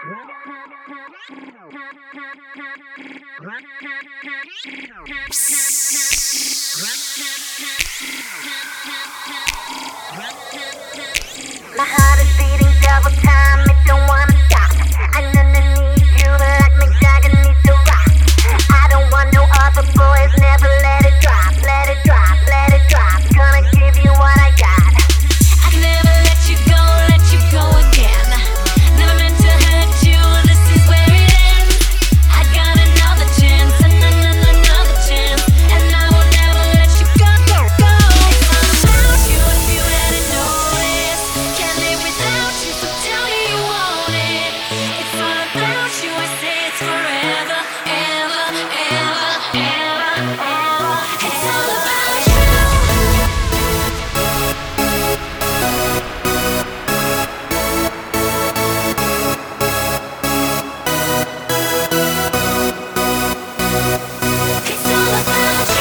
My heart is beating double time, it don't wanna stop. I need you like Mick Jagger needs to rock. I don't want no other boys, never let it drop, let it drop, let it drop. Gonna give you what I got. I can never let you go again. Never meant to hurt you, this is where it ends. I got another chance, another chance, and I will never let you go. It's all about you if you hadn't noticed. Can't live without you, so tell me you want it. It's all about you, I say it's forever, ever, ever, ever, ever. It's all about you. It's all about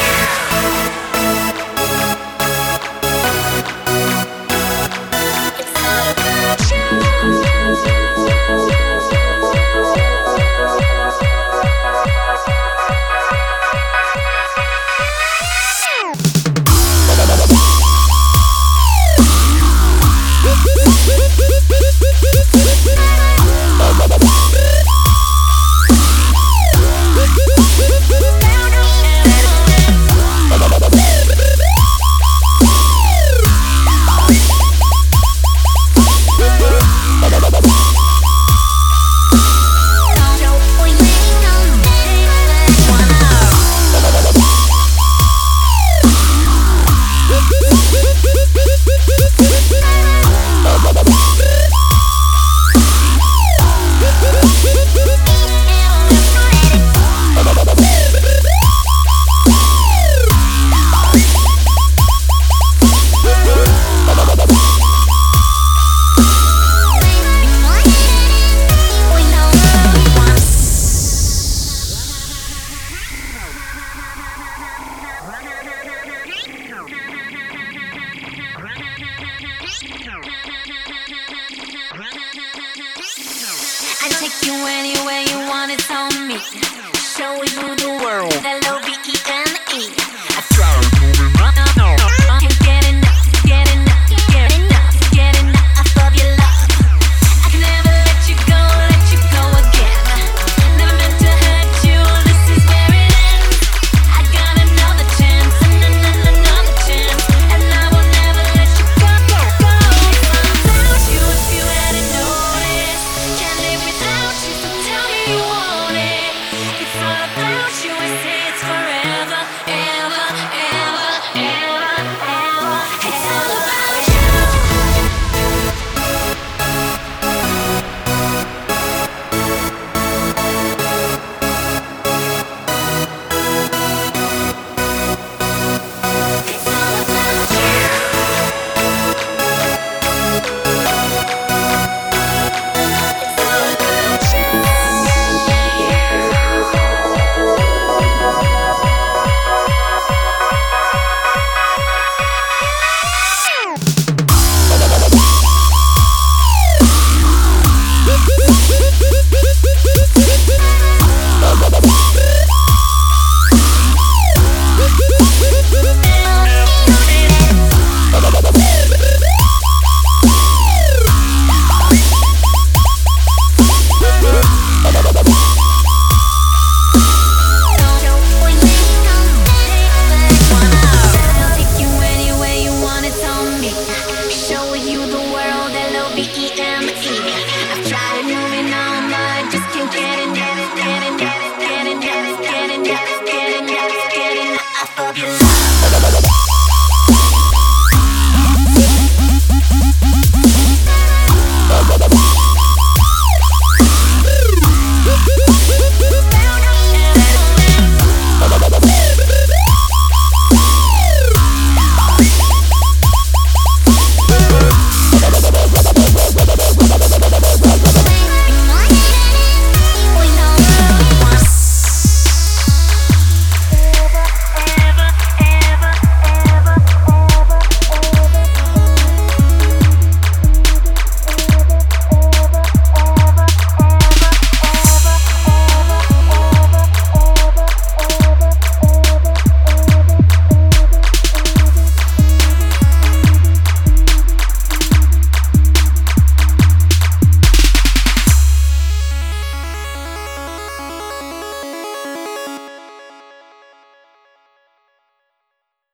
you. It's all about I take you anywhere you want, it's on me. Show you the world. L-O-V-E-N-E.